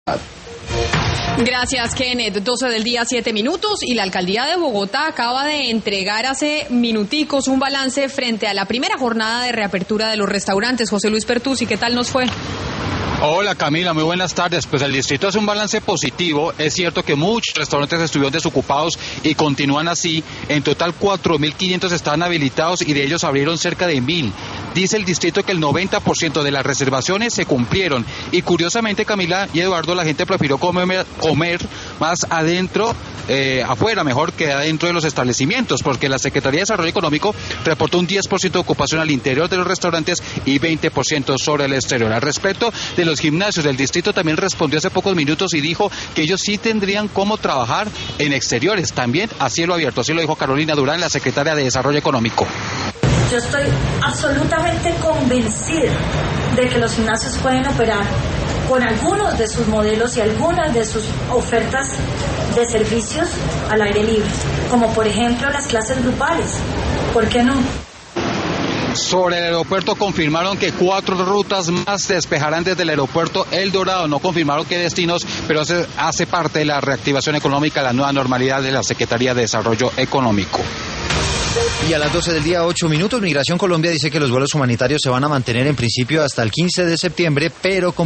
Gracias, Kenneth. 12 del día, 7 minutos, y la alcaldía de Bogotá acaba de entregar hace minuticos un balance frente a la primera jornada de reapertura de los restaurantes. José Luis Pertusi, ¿qué tal nos fue? Hola Camila, muy buenas tardes. Pues el distrito hace un balance positivo. Es cierto que muchos restaurantes estuvieron desocupados y continúan así. En total 4.500 estaban habilitados y de ellos abrieron cerca de 1.000. Dice el distrito que el 90% de las reservaciones se cumplieron. Y curiosamente, Camila y Eduardo, la gente prefirió comer más adentro, afuera mejor que adentro de los establecimientos, porque la Secretaría de Desarrollo Económico reportó un 10% de ocupación al interior de los restaurantes y 20% sobre el exterior. Al respecto de los gimnasios, del distrito también respondió hace pocos minutos y dijo que ellos sí tendrían cómo trabajar en exteriores, también a cielo abierto. Así lo dijo Carolina Durán, la secretaria de Desarrollo Económico. Yo estoy absolutamente convencida de que los gimnasios pueden operar con algunos de sus modelos y algunas de sus ofertas de servicios al aire libre, como por ejemplo las clases grupales. ¿Por qué no? Sobre el aeropuerto confirmaron que 4 rutas más se despejarán desde el aeropuerto El Dorado. No confirmaron qué destinos, pero hace parte de la reactivación económica, la nueva normalidad de la Secretaría de Desarrollo Económico. Y a las 12 del día, 8 minutos, Migración Colombia dice que los vuelos humanitarios se van a mantener en principio hasta el 15 de septiembre, pero con